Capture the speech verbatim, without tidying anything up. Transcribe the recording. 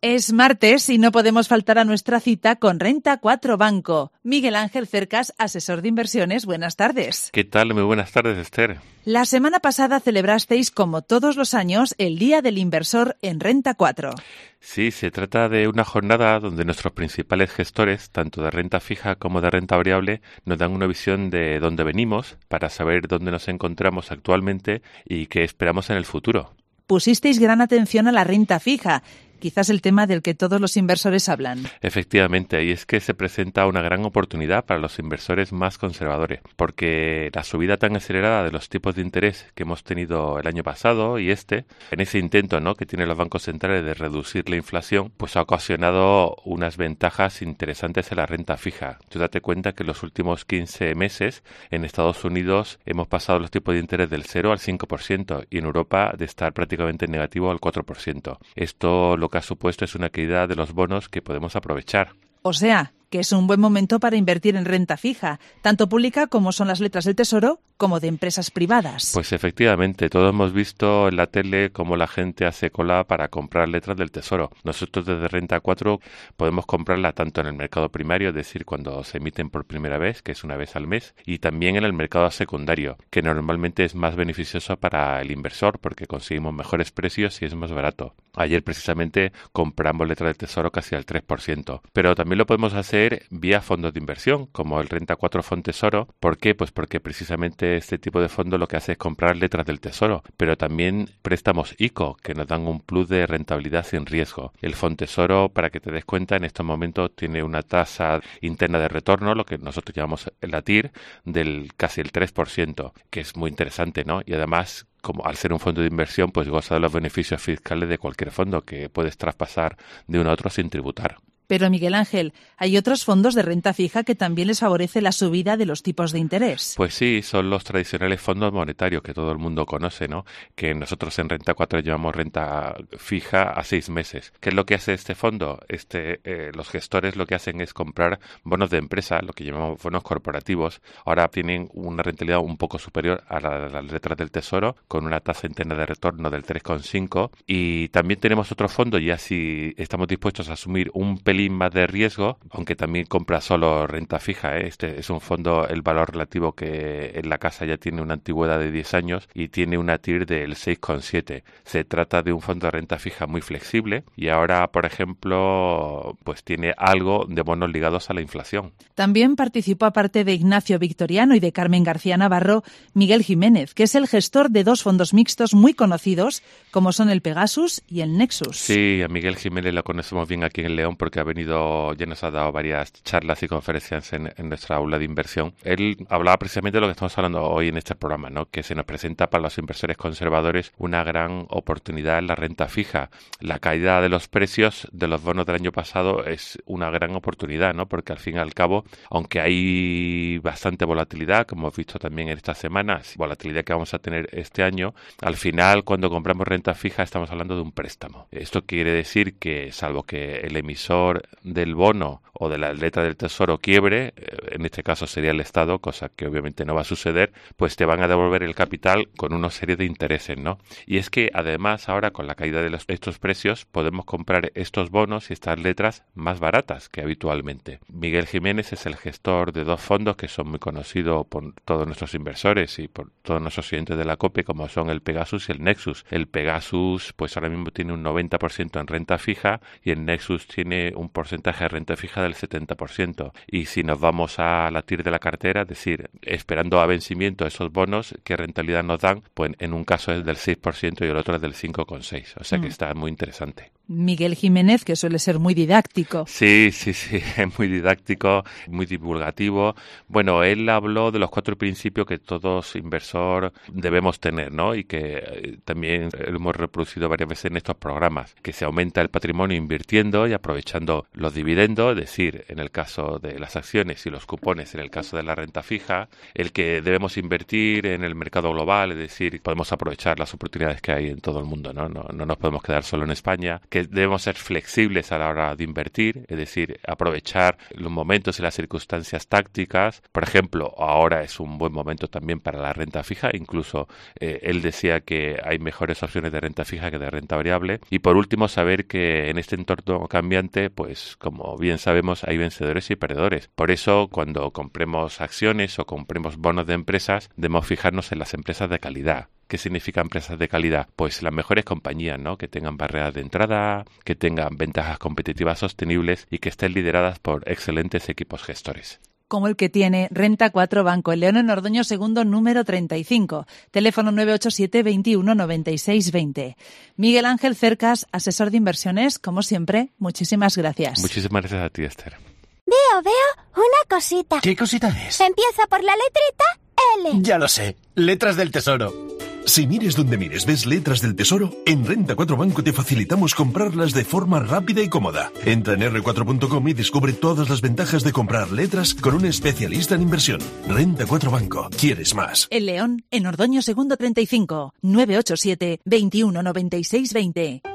Es martes y no podemos faltar a nuestra cita con Renta cuatro Banco. Miguel Ángel Cercas, asesor de inversiones, buenas tardes. ¿Qué tal? Muy buenas tardes, Esther. La semana pasada celebrasteis, como todos los años, el Día del Inversor en Renta cuatro. Sí, se trata de una jornada donde nuestros principales gestores, tanto de renta fija como de renta variable, nos dan una visión de dónde venimos para saber dónde nos encontramos actualmente y qué esperamos en el futuro. Pusisteis gran atención a la renta fija, quizás el tema del que todos los inversores hablan. Efectivamente, y es que se presenta una gran oportunidad para los inversores más conservadores, porque la subida tan acelerada de los tipos de interés que hemos tenido el año pasado y este, en ese intento, ¿no?, que tienen los bancos centrales de reducir la inflación, pues ha ocasionado unas ventajas interesantes en la renta fija. Tú date cuenta que en los últimos quince meses en Estados Unidos hemos pasado los tipos de interés del cero al cinco por ciento y en Europa de estar prácticamente negativo al cuatro por ciento. Esto lo que ha supuesto es una caída de los bonos que podemos aprovechar. O sea, que es un buen momento para invertir en renta fija, tanto pública como son las letras del Tesoro, como de empresas privadas. Pues efectivamente, todos hemos visto en la tele cómo la gente hace cola para comprar letras del Tesoro. Nosotros desde Renta cuatro podemos comprarla tanto en el mercado primario, es decir, cuando se emiten por primera vez, que es una vez al mes, y también en el mercado secundario, que normalmente es más beneficioso para el inversor porque conseguimos mejores precios y es más barato. Ayer precisamente compramos letras del Tesoro casi al tres por ciento, pero también lo podemos hacer vía fondos de inversión, como el Renta cuatro Fondtesoro. ¿Por qué? Pues porque precisamente este tipo de fondo lo que hace es comprar letras del Tesoro, pero también préstamos I C O, que nos dan un plus de rentabilidad sin riesgo. El Fondtesoro, para que te des cuenta, en estos momentos tiene una tasa interna de retorno, lo que nosotros llamamos la T I R, del casi el tres por ciento, que es muy interesante, ¿no? Y además, como al ser un fondo de inversión, pues goza de los beneficios fiscales de cualquier fondo que puedes traspasar de uno a otro sin tributar. Pero, Miguel Ángel, hay otros fondos de renta fija que también les favorece la subida de los tipos de interés. Pues sí, son los tradicionales fondos monetarios que todo el mundo conoce, ¿no? Que nosotros en Renta cuatro llevamos renta fija a seis meses. ¿Qué es lo que hace este fondo? Este, eh, los gestores lo que hacen es comprar bonos de empresa, lo que llamamos bonos corporativos. Ahora tienen una rentabilidad un poco superior a la, las letras del Tesoro, con una tasa interna de retorno del tres coma cinco. Y también tenemos otro fondo, ya si estamos dispuestos a asumir un pelín más de riesgo, aunque también compra solo renta fija, ¿eh? Este es un fondo, el valor relativo que en la casa ya tiene una antigüedad de diez años y tiene una T I R del seis coma siete. Se trata de un fondo de renta fija muy flexible y ahora, por ejemplo, pues tiene algo de bonos ligados a la inflación. También participó, aparte de Ignacio Victoriano y de Carmen García Navarro, Miguel Jiménez, que es el gestor de dos fondos mixtos muy conocidos, como son el Pegasus y el Nexus. Sí, a Miguel Jiménez lo conocemos bien aquí en León porque ha venido, ya nos ha dado varias charlas y conferencias en, en nuestra aula de inversión. Él hablaba precisamente de lo que estamos hablando hoy en este programa, ¿no? Que se nos presenta para los inversores conservadores una gran oportunidad en la renta fija. La caída de los precios de los bonos del año pasado es una gran oportunidad, ¿no? Porque al fin y al cabo, aunque hay bastante volatilidad, como hemos visto también en estas semanas, volatilidad que vamos a tener este año, al final cuando compramos renta fija estamos hablando de un préstamo. Esto quiere decir que, salvo que el emisor del bono o de la letra del Tesoro quiebre, en este caso sería el Estado, cosa que obviamente no va a suceder, pues te van a devolver el capital con una serie de intereses, ¿no? Y es que además ahora con la caída de los, estos precios podemos comprar estos bonos y estas letras más baratas que habitualmente. Miguel Jiménez es el gestor de dos fondos que son muy conocidos por todos nuestros inversores y por todos nuestros clientes de la COPE, como son el Pegasus y el Nexus. El Pegasus pues ahora mismo tiene un noventa por ciento en renta fija y el Nexus tiene un porcentaje de renta fija del setenta por ciento. Y si nos vamos a la T I R de la cartera, es decir, esperando a vencimiento esos bonos, ¿qué rentabilidad nos dan? Pues en un caso es del seis por ciento y el otro es del cinco coma seis por ciento. O sea mm. que está muy interesante. Miguel Jiménez, que suele ser muy didáctico. Sí, sí, sí, es muy didáctico, muy divulgativo. Bueno, él habló de los cuatro principios que todos inversor debemos tener, ¿no? Y que también hemos reproducido varias veces en estos programas, que se aumenta el patrimonio invirtiendo y aprovechando los dividendos, es decir, en el caso de las acciones y los cupones, en el caso de la renta fija, el que debemos invertir en el mercado global, es decir, podemos aprovechar las oportunidades que hay en todo el mundo, ¿no? No, no nos podemos quedar solo en España, que debemos ser flexibles a la hora de invertir, es decir, aprovechar los momentos y las circunstancias tácticas. Por ejemplo, ahora es un buen momento también para la renta fija, incluso eh, él decía que hay mejores opciones de renta fija que de renta variable. Y por último, saber que en este entorno cambiante, pues como bien sabemos, hay vencedores y perdedores. Por eso, cuando compremos acciones o compremos bonos de empresas, debemos fijarnos en las empresas de calidad. ¿Qué significa empresas de calidad? Pues las mejores compañías, ¿no? Que tengan barreras de entrada, que tengan ventajas competitivas sostenibles y que estén lideradas por excelentes equipos gestores. Como el que tiene Renta cuatro Banco, en León en Ordoño segundo número treinta y cinco, teléfono nueve ocho siete, veintiuno, noventa y seis, veinte. Miguel Ángel Cercas, asesor de inversiones, como siempre, muchísimas gracias. Muchísimas gracias a ti, Esther. Veo, veo una cosita. ¿Qué cosita es? Empieza por la letrita L. Ya lo sé, letras del tesoro. Si mires donde mires ves letras del tesoro, en Renta cuatro Banco te facilitamos comprarlas de forma rápida y cómoda. Entra en erre cuatro punto com y descubre todas las ventajas de comprar letras con un especialista en inversión. Renta cuatro Banco. ¿Quieres más? En León, en Ordoño segundo treinta y cinco, nueve ocho siete, veintiuno, noventa y seis, veinte.